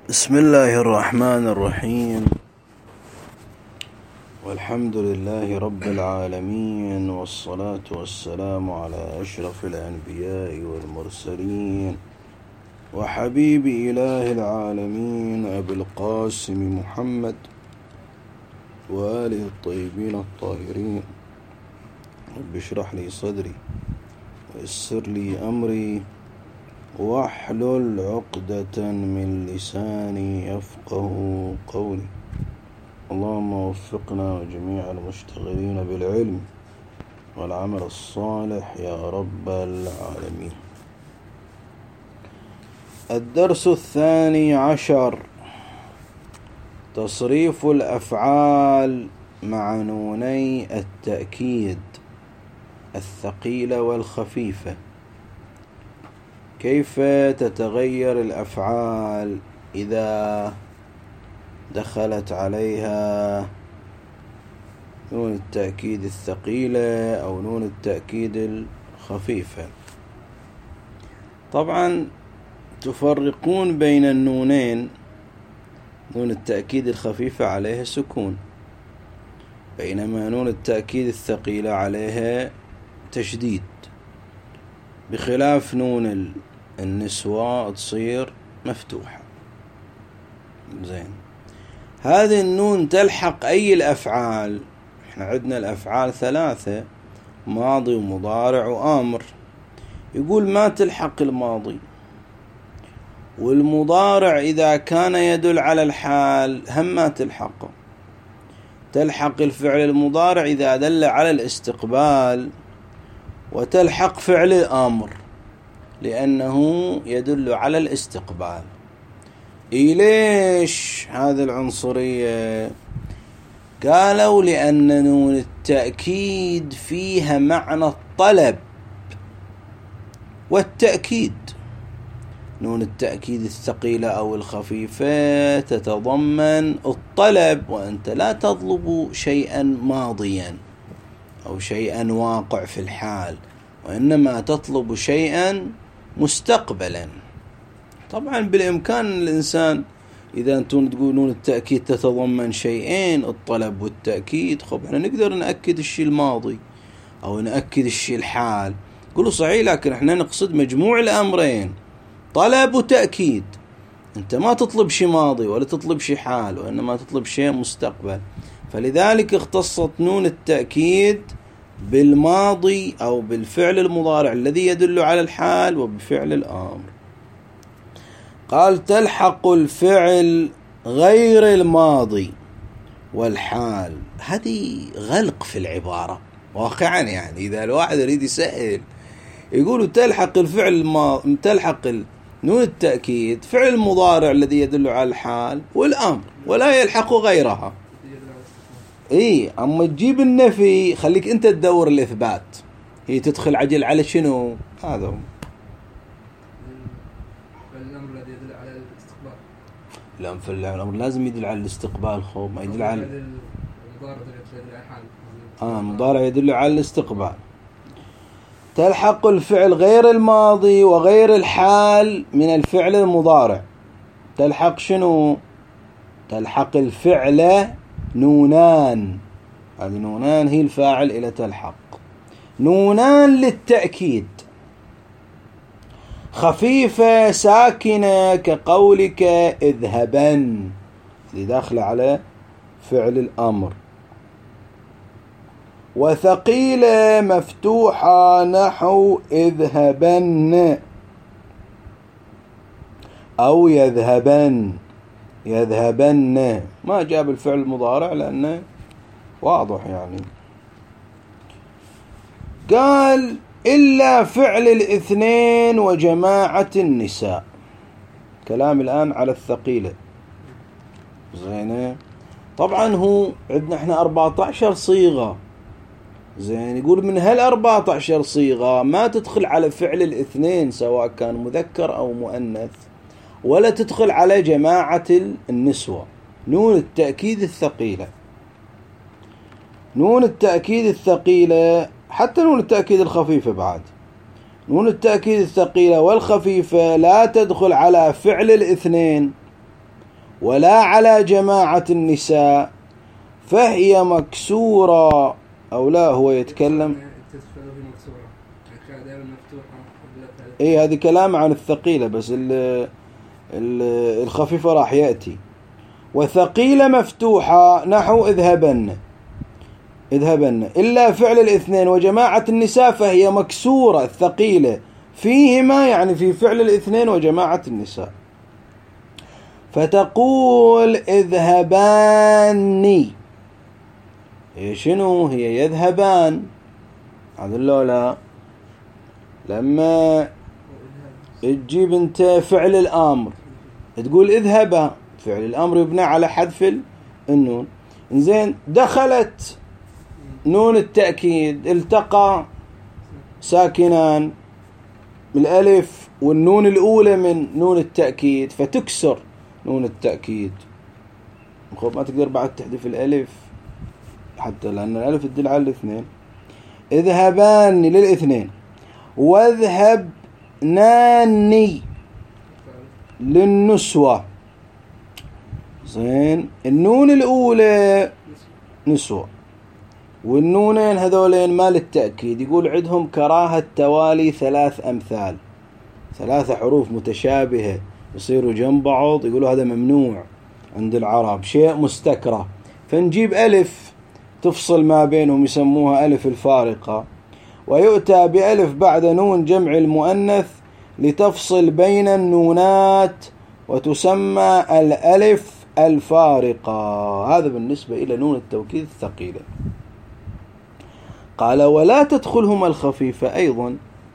بسم الله الرحمن الرحيم، والحمد لله رب العالمين، والصلاة والسلام على أشرف الأنبياء والمرسلين وحبيب إله العالمين أبي القاسم محمد وآله الطيبين الطاهرين. رب اشرح لي صدري ويسر لي أمري واحلل عقدة من لساني يفقه قولي. اللهم وفقنا وجميع المشتغلين بالعلم والعمل الصالح يا رب العالمين. الدرس 12: تصريف الأفعال مع نوني التأكيد الثقيلة والخفيفة. كيف تتغير الأفعال إذا دخلت عليها نون التأكيد الثقيلة أو نون التأكيد الخفيفة؟ طبعا تفرقون بين النونين. نون التأكيد الخفيفة عليها سكون، بينما نون التأكيد الثقيلة عليها تشديد، بخلاف نون النسوة تصير مفتوحة. زين، هذه النون تلحق أي الأفعال؟ احنا عندنا الأفعال 3: ماضي ومضارع وآمر. يقول ما تلحق الماضي والمضارع إذا كان يدل على الحال هم ما تلحقه. تلحق الفعل المضارع إذا دل على الاستقبال، وتلحق فعل الأمر لأنه يدل على الاستقبال. ليش هذه العنصرية؟ قالوا لأن نون التأكيد فيها معنى الطلب والتأكيد. نون التأكيد الثقيلة أو الخفيفة تتضمن الطلب، وأنت لا تطلب شيئا ماضيا أو شيئا واقع في الحال، وإنما تطلب شيئا مستقبلا. طبعا بالإمكان الإنسان إذا أنتم تقولون التأكيد تتضمن شيئين، الطلب والتأكيد، خب احنا نقدر نأكد الشيء الماضي أو نأكد الشيء الحال. قولوا صحيح، لكن احنا نقصد مجموع الأمرين، طلب وتأكيد. أنت ما تطلب شيء ماضي ولا تطلب شيء حال، وإنما تطلب شيء مستقبل. فلذلك اختصت نون التأكيد بالماضي أو بالفعل المضارع الذي يدل على الحال وبفعل الأمر. قال تلحق الفعل غير الماضي والحال. هذه غلق في العبارة واقعا، يعني إذا الواحد يريد يسأل يقولوا تلحق الفعل تلحق نون التأكيد فعل المضارع الذي يدل على الحال والأمر، ولا يلحق غيرها. أما تجيب النفي خليك أنت تدور الإثبات، هي تدخل عجل على شنو؟ هذا هو الأمر الذي يدل على الاستقبال. الأمر لازم يدل على الاستقبال، خوب ما يدل على المضارع يدل على الاستقبال. تلحق الفعل غير الماضي وغير الحال من الفعل المضارع. تلحق شنو؟ تلحق الفعل نونان. هذه نونان هي الفاعل إلى تلحق. نونان للتأكيد خفيفة ساكنة كقولك اذهبن، اللي داخله على فعل الأمر. وثقيلة مفتوحة نحو اذهبن أو يذهبن. يذهبن ما جاب الفعل المضارع لأنه واضح يعني. قال إلا فعل الاثنين وجماعة النساء. كلام الآن على الثقيلة. زين، طبعا هو عندنا احنا 14 صيغة. زين، يقول من هال 14 صيغة ما تدخل على فعل الاثنين سواء كان مذكر أو مؤنث، ولا تدخل على جماعة النسوة. نون التأكيد الثقيلة، نون التأكيد الثقيلة، حتى نون التأكيد الخفيفة بعد، نون التأكيد الثقيلة والخفيفة لا تدخل على فعل الاثنين ولا على جماعة النساء فهي مكسورة. أو لا، هو يتكلم إيه، هذه كلام عن الثقيلة، بس الخفيفة راح يأتي. وثقيلة مفتوحة نحو اذهبن إلا فعل الاثنين وجماعة النساء فهي مكسورة. الثقيلة فيهما يعني في فعل الاثنين وجماعة النساء. فتقول اذهباني، هي شنو؟ هي يذهبان. هذا لا، لما تجيب انت فعل الامر تقول اذهبا، فعل الامر يبنى على حذف النون. زين، دخلت نون التأكيد، التقى ساكنان الألف والنون الأولى من نون التأكيد، فتكسر نون التأكيد. ما تقدر بعد تحذف الألف حتى، لأن الألف تدل على الاثنين. اذهبان للاثنين، واذهبناني للنسوة. زين، النون الأولى نسوة، والنونين هذولين مال التأكيد يقول عندهم كراهة توالي 3 أمثال، 3 حروف متشابهة يصيروا جنب بعض، يقولوا هذا ممنوع عند العرب، شيء مستكره. فنجيب ألف تفصل ما بينهم، يسموها ألف الفارقة، ويؤتى بألف بعد نون جمع المؤنث لتفصل بين النونات، وتسمى الألف الفارقة. هذا بالنسبة إلى نون التوكيد الثقيلة. قال ولا تدخلهما الخفيفة أيضا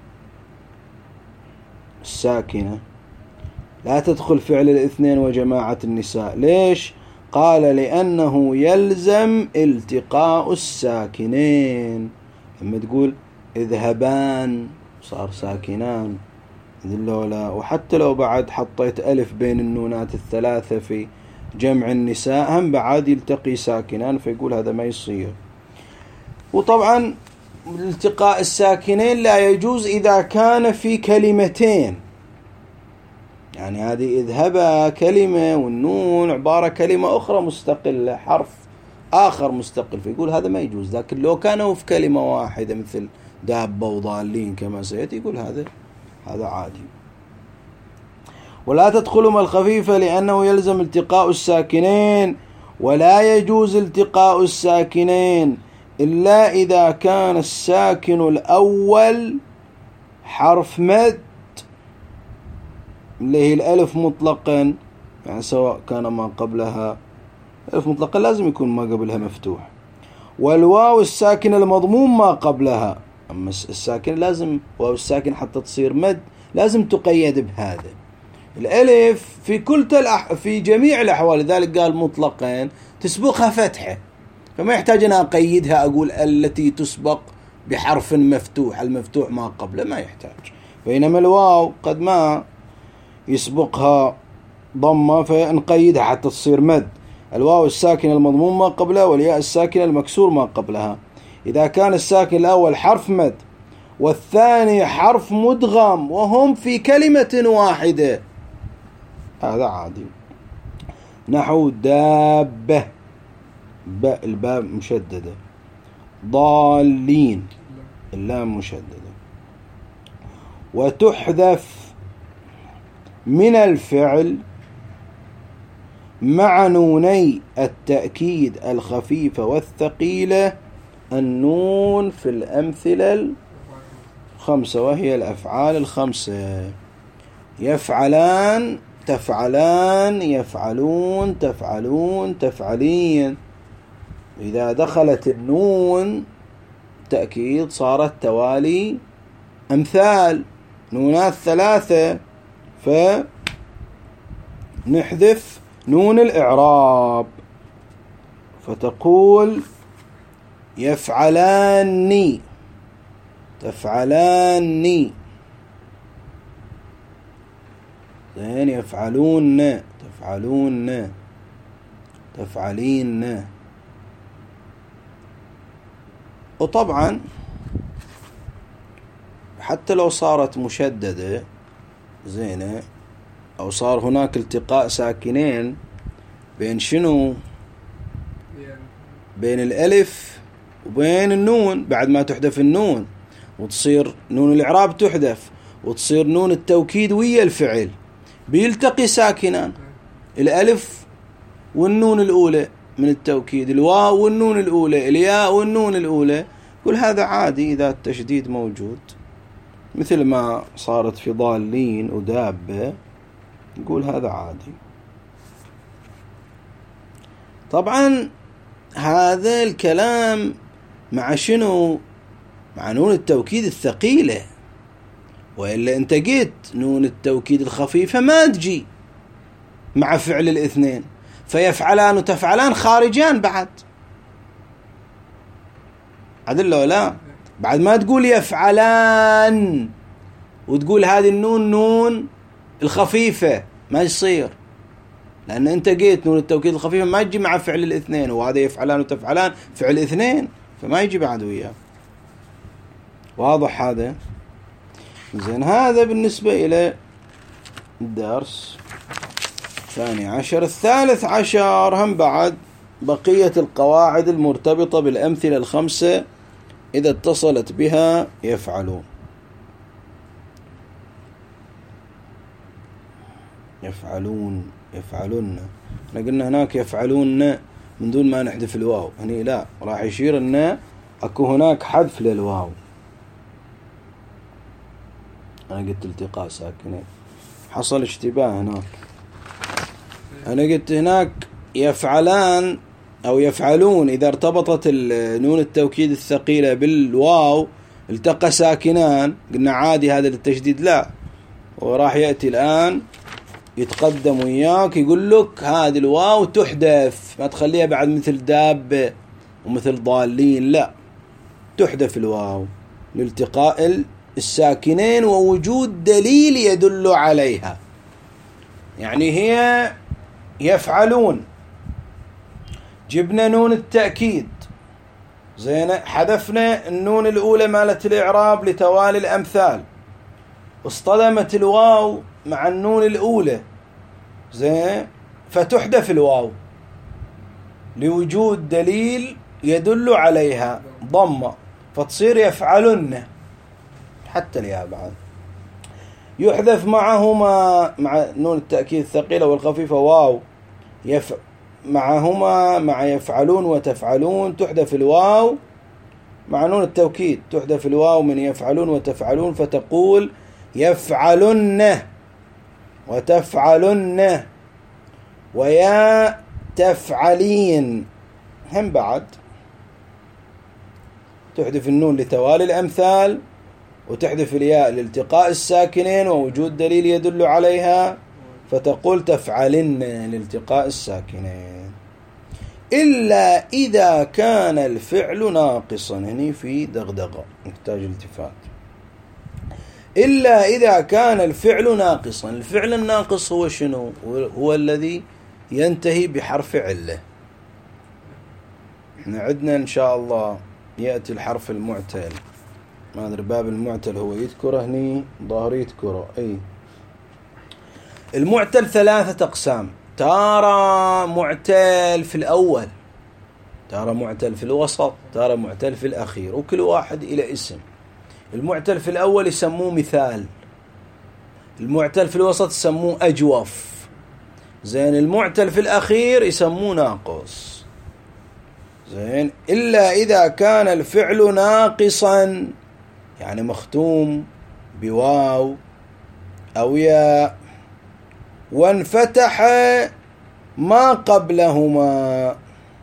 الساكنة، لا تدخل فعل الاثنين وجماعة النساء. ليش؟ قال لأنه يلزم التقاء الساكنين. لما تقول اذهبان صار ساكنان ذلولا، وحتى لو بعد حطيت ألف بين النونات الثلاثة في جمع النساء هم بعد يلتقي ساكنان، فيقول هذا ما يصير. وطبعا التقاء الساكنين لا يجوز إذا كان في كلمتين، يعني هذه اذهبا كلمة والنون عبارة كلمة أخرى مستقلة، حرف آخر مستقل، فيقول هذا ما يجوز. لكن لو كانوا في كلمة واحدة مثل دابة وضالين كما سيأتي يقول هذا عادي. ولا تدخلهما الخفيفة لأنه يلزم التقاء الساكنين، ولا يجوز التقاء الساكنين إلا إذا كان الساكن الأول حرف مد اللي هي الألف مطلقا، يعني سواء كان ما قبلها ألف مطلقا لازم يكون ما قبلها مفتوح، والواو الساكن المضموم ما قبلها. أما الساكن لازم واو الساكن حتى تصير مد لازم تقيد بهذا. الألف في جميع الأحوال، لذلك قال مطلقا تسبقها فتحة، فما يحتاج أن أقيدها أقول التي تسبق بحرف مفتوح، المفتوح ما قبله ما يحتاج. بينما الواو قد ما يسبقها ضمة فنقيدها حتى تصير مد. الواو الساكن المضموم ما قبلها، والياء الساكن المكسور ما قبلها. إذا كان الساكن الأول حرف مد والثاني حرف مدغم وهم في كلمة واحدة هذا عادي. نحو دابة، الباء مشددة، ضالين اللام مشددة. وتحذف من الفعل مع نوني التأكيد الخفيفة والثقيلة النون في الأمثلة 5، وهي الأفعال 5: يفعلان، تفعلان، يفعلون، تفعلون، تفعلين. إذا دخلت النون تأكيد صارت توالي أمثال، نونات 3، فنحذف نون الإعراب، فتقول يفعلان، تفعلان، زين، يفعلون، تفعلون، تفعلين. وطبعا حتى لو صارت مشددة زينة أو صار هناك التقاء ساكنين بين شنو؟ بين الألف وبين النون. بعد ما تحذف النون وتصير نون الإعراب تحذف وتصير نون التوكيد ويا الفعل، بيلتقي ساكنان، الألف والنون الأولى من التوكيد، الواو والنون الأولى، الياء والنون الأولى. كل هذا عادي إذا التشديد موجود، مثل ما صارت في ضالين ودابة، نقول هذا عادي. طبعا هذا الكلام مع شنو؟ مع نون التوكيد الثقيلة، وإلا أنت قلت نون التوكيد الخفيفة ما تجي مع فعل الاثنين، فيفعلان وتفعلان خارجان بعد عدل لو لا. بعد ما تقول يفعلان وتقول هذه النون نون الخفيفة ما يصير، لأن أنت قلت نون التوكيد الخفيفة ما تجي مع فعل الاثنين، وهذا يفعلان وتفعلان فعل اثنين فما يجي بعد وياه. واضح هذا؟ زين، هذا بالنسبة إلى الدرس 12. 13 هم بعد بقية القواعد المرتبطة بالأمثلة الخمسة إذا اتصلت بها يفعلون. يفعلون، يفعلون، احنا قلنا هناك يفعلون من دون ما نحذف الواو، هني لا، راح يشير أن أكو هناك حذف للواو. أنا قلت التقاء ساكنين، حصل اشتباه هناك. أنا قلت هناك يفعلان أو يفعلون إذا ارتبطت نون التوكيد الثقيلة بالواو التقى ساكنان، قلنا عادي هذا للتشديد، لا، وراح يأتي الآن يتقدم وياك يقول لك هذه الواو تحذف، ما تخليها بعد مثل دابة ومثل ضالين، لا، تحذف الواو لالتقاء الساكنين ووجود دليل يدل عليها. يعني هي يفعلون، جبنا نون التأكيد، زين، حذفنا النون الأولى مالت الإعراب لتوالي الأمثال، اصطدمت الواو مع النون الأولى، زين، فتحذف الواو لوجود دليل يدل عليها ضمة، فتصير يفعلن. حتى الياء بعد يحذف معهما، مع نون التأكيد الثقيلة والخفيفة واو، معهما مع يفعلون وتفعلون تحذف الواو، مع نون التوكيد تحذف الواو من يفعلون وتفعلون، فتقول يفعلن وتفعلن ويا تفعلين. هم بعد تحذف النون لتوالي الأمثال وتحذف الياء لالتقاء الساكنين ووجود دليل يدل عليها، فتقول تفعلن لالتقاء الساكنين. إلا إذا كان الفعل ناقصا، هني في دغدغة محتاج التفات. إلا إذا كان الفعل ناقصا. الفعل الناقص هو شنو؟ هو الذي ينتهي بحرف علة. احنا عندنا إن شاء الله يأتي الحرف المعتل، ما أدري باب المعتل هو يذكره هني، ظاهر يذكره. أي المعتل 3 أقسام، تارة معتل في الأول، تارة معتل في الوسط، تارة معتل في الأخير، وكل واحد إلى اسم. المعتل في الأول يسموه مثال، المعتل في الوسط يسموه أجوف، زين، المعتل في الأخير يسموه ناقص، زين. إلا إذا كان الفعل ناقصا، يعني مختوم بواو أو ياء، وانفتح ما قبلهما،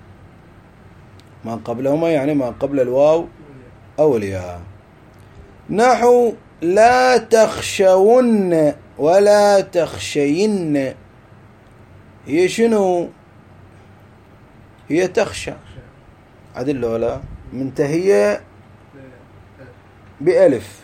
ما قبلهما يعني ما قبل الواو أو الياء، نحو لا تخشون ولا تخشين. هي شنو؟ هي تخشى، عدل ولا منتهية بألف.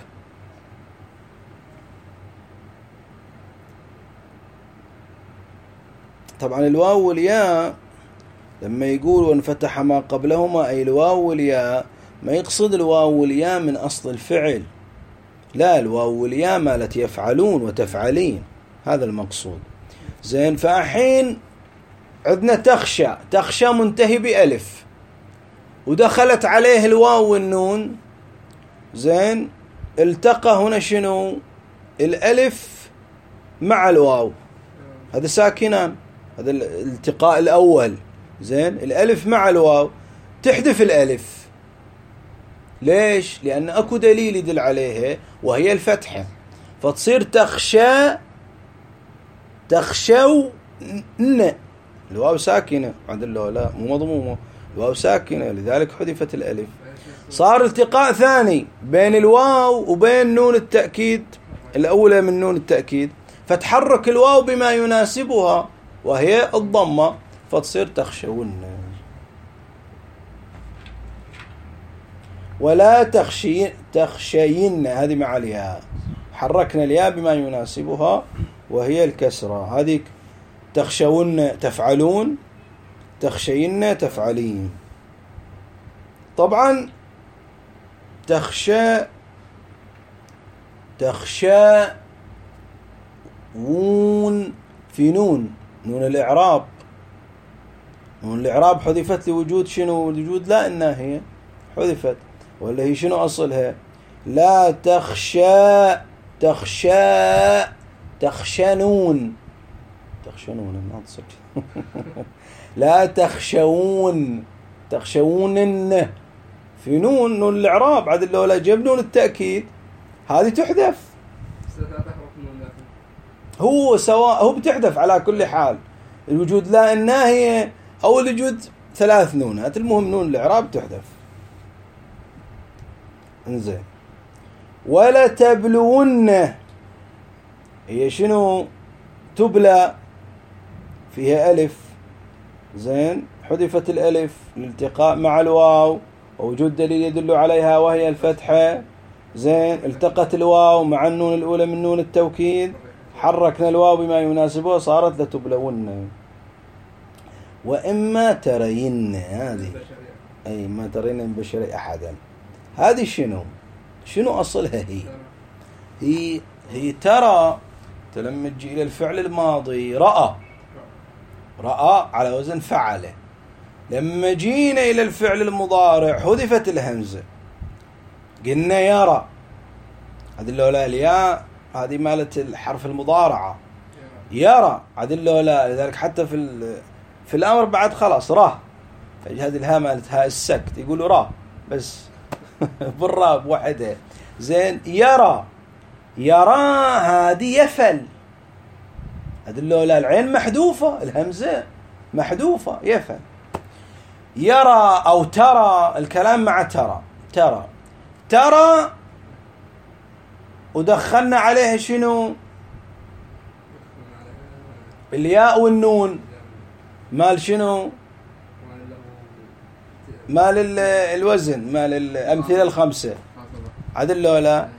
طبعا الواو والياء لما يقول وانفتح ما قبلهما، أي الواو والياء، ما يقصد الواو والياء من أصل الفعل، لا، الواو والياء مالت يفعلون وتفعلين، هذا المقصود، زين. فأحين عندنا تخشى، تخشى منتهي بألف ودخلت عليه الواو والنون، زين، التقى هنا شنو؟ الألف مع الواو، هذا ساكنان، هذا الالتقاء الأول، زين، الألف مع الواو، تحذف الألف. ليش؟ لأن أكو دليل يدل عليها وهي الفتحة، فتصير تخشى، تخشوا ن، الواو ساكنة، عدل له لا مو مضمومة، الواو ساكنة لذلك حذفت الألف. صار التقاء ثاني بين الواو وبين نون التأكيد الأولى من نون التأكيد، فتحرك الواو بما يناسبها وهي الضمة، فتصير تخشون. ولا تخشين، هذه مع الياء، حركنا الياء بما يناسبها وهي الكسرة، هذه تخشون تفعلون، تخشين تفعلين. طبعا تخشون في نون الإعراب، نون الإعراب حذفت لوجود شنو؟ وجود لا الناهية حذفت، ولا هي شنو أصلها؟ لا تخشنون ما تصل لا تخشون في نون الإعراب، عاد لو لا جاب نون التأكيد هذه تحذف، هو سواء هو بتحذف على كل حال، الوجود لا الناهية أو الوجود ثلاث نونات، المهم نون الإعراب تحذف. انزين، ولا تبلون هي شنو؟ تبلى، فيها ألف، زين، حذفت الألف الالتقاء مع الواو ووجود دليل يدل عليها وهي الفتحة، زين، التقت الواو مع النون الأولى من نون التوكيد، حركنا الواو بما يناسبه صارت لتبلون. وإما ترين، هذه أي ما ترين من بشر أحدا، هذه شنو أصلها؟ هي ترى، لما تجي إلى الفعل الماضي رأى على وزن فعله، لما جينا إلى الفعل المضارع حذفت الهمزة، قلنا يرى، هذه اللولا الياء هذه مالت الحرف المضارعة، يرى هذه اللولا، لذلك حتى في الأمر بعد خلاص راه، هذه الهاء مالت هاء السكت، يقولوا راه بس بالراء بوحدها، زين. يرى هذه يفل، هذه اللولا العين محذوفة، الهمزة محذوفة، يفل. يرى أو ترى، الكلام مع ترى ودخلنا عليها شنو؟ الياء والنون، مال شنو؟ مال الوزن، مال الأمثلة الخمسة، هذا اللولا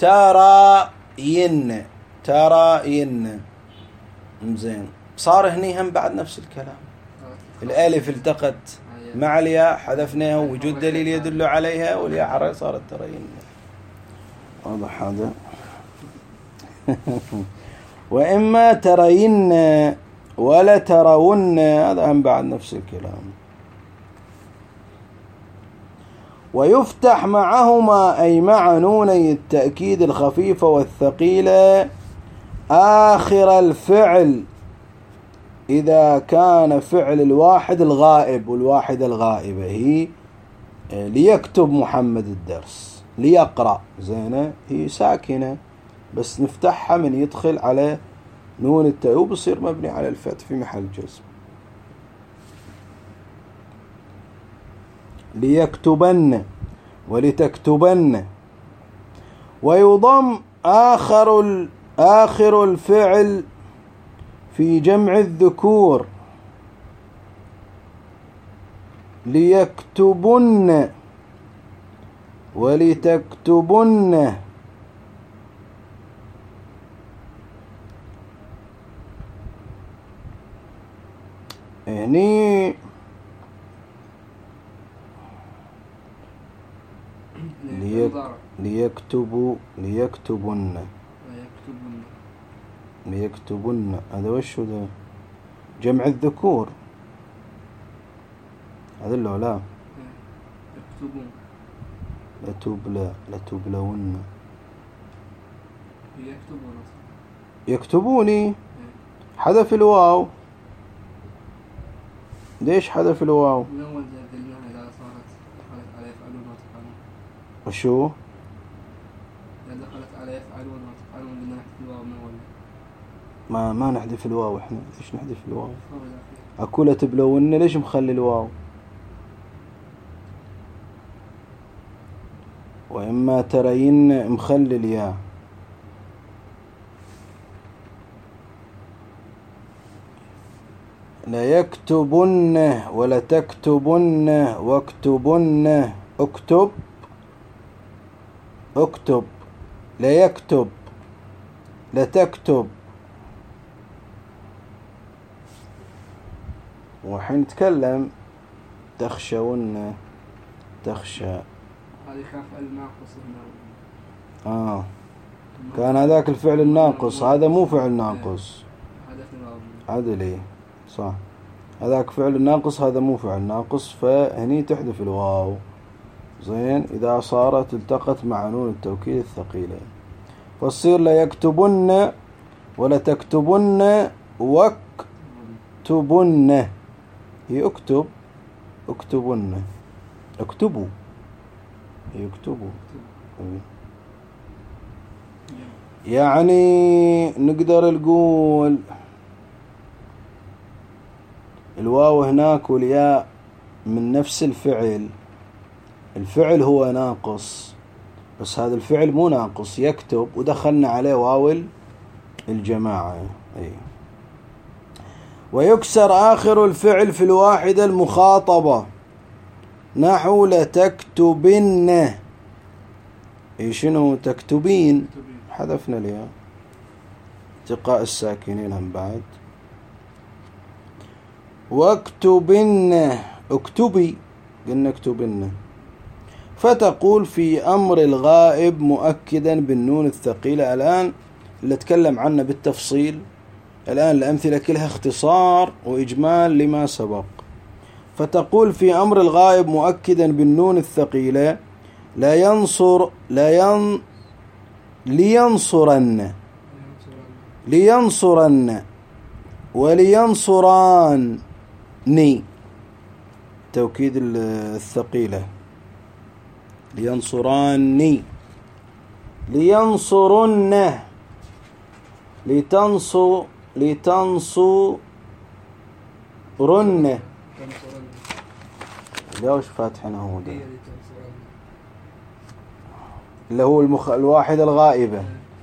تراين، زين. صار هني هم بعد نفس الكلام، الألف التقت مع الياء حذفناها ووجود دليل يدل عليها، والياء حركة صارت ترين. واضح هذا؟ وإما ترين ولا ترون، هذا هم بعد نفس الكلام. ويفتح معهما أي مع نوني التأكيد الخفيفة والثقيلة آخر الفعل إذا كان فعل الواحد الغائب، والواحد الغائبة هي ليكتب محمد الدرس، ليقرأ، زينة، هي ساكنة بس نفتحها من يدخل على نون التاء وبصير مبني على الفتح في محل جزم. ليكتبن ولتكتبن. ويضم آخر الفعل في جمع الذكور، ليكتبن ولتكتبن. يعني ليكتبن، هذا وش ده؟ جمع الذكور، هذا اللي لا يكتبون. لتبلون. يكتبون. يكتبوني. حذف الواو. ليش حذف الواو؟ من أول ذلنا إذا صارت دخلت على يفعلون وتفعلون. وشو؟ إذا دخلت على يفعلون وتفعلون بدنا نحذف الواو من أول. ما نحذف الواو احنا. ليش نحذف الواو؟ أقول تبلون ليش مخلي الواو؟ وإما ترين مخلي الياء. ليكتبن ولتكتبن واكتبن. اكتب ليكتب لتكتب. وحين نتكلم تخشون تخشى. هذه خاف الناقص هنا. كان هذاك الفعل الناقص، هذا مو فعل ناقص. عدل ايه صح، هذاك فعل ناقص هذا مو فعل ناقص، فهني تحذف الواو. زين إذا صارت التقت مع نون التوكيد الثقيلة فتصير ليكتبن ولتكتبن واكتبن. هي اكتب اكتبن اكتبوا هي اكتبوا. يعني نقدر نقول الواو هناك والياء من نفس الفعل. الفعل هو ناقص بس هذا الفعل مو ناقص يكتب ودخلنا عليه واو الجماعة. ويكسر آخر الفعل في الواحدة المخاطبة نحو لتكتبن. شنو تكتبين؟ حذفنا الياء التقاء الساكنين هم بعد. واكتبن اكتبي قلنا اكتبن. فتقول في أمر الغائب مؤكدا بالنون الثقيلة. الآن اللي اتكلم عنه بالتفصيل، الآن الأمثلة كلها اختصار وإجمال لما سبق. فتقول في أمر الغائب مؤكدا بالنون الثقيلة لينصرن ولينصراني. توكيد الثقيلة لينصراني لينصرن لتنصرن. ليش فاتحنا هو ده اللي هو الواحد الغائبة.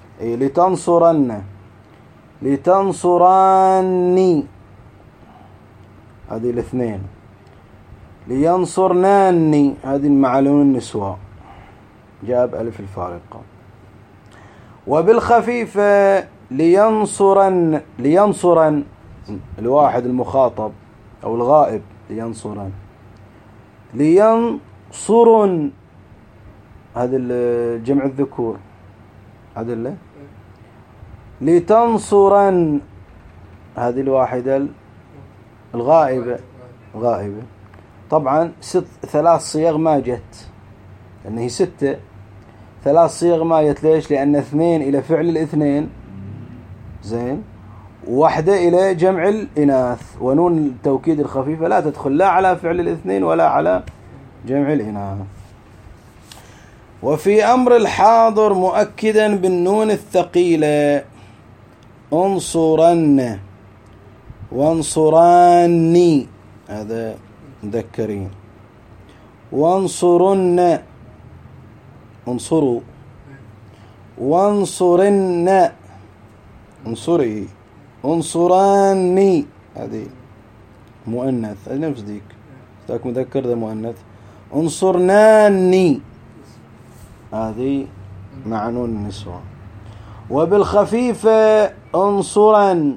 لتنصراني هذه الاثنين. لينصرناني هذه المعلوم النسوة جاب ألف الفارقة. وبالخفيفة لينصرن الواحد المخاطب أو الغائب لينصرن هذا الجمع الذكور عدل. لتنصرن هذه الواحدة الغائبة طبعا 3 صيغ ما جت لأن هي 6. 3 صيغ ما جت. ليش؟ لأن 2 إلى فعل الاثنين زين، وواحدة إلى جمع الإناث، ونون التوكيد الخفيفة لا تدخل لا على فعل الاثنين ولا على جمع الإناث. وفي أمر الحاضر مؤكدا بالنون الثقيلة انصرن وانصراني هذا مذكرين. وانصرن انصروا وانصرن انصري انصراني هذه مؤنث نفس ديك ذاك مذكر ذا مؤنث. انصرناني هذه مع نون النسوة. وبالخفيفة انصرن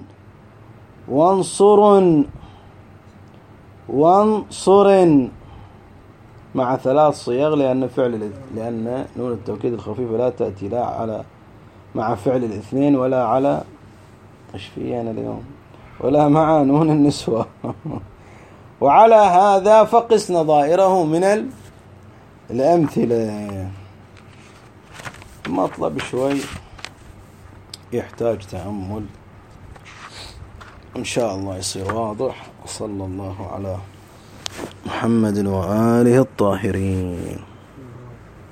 وانصرن مع 3 صيغ لأن نون التوكيد الخفيفة لا تأتي لا على مع فعل الاثنين ولا على ايش في أنا اليوم ولا مع نون النسوة. وعلى هذا فقس نظائره من الأمثلة. مطلب شوي يحتاج تأمل، إن شاء الله يصير واضح. وصلى الله على محمد وآله الطاهرين.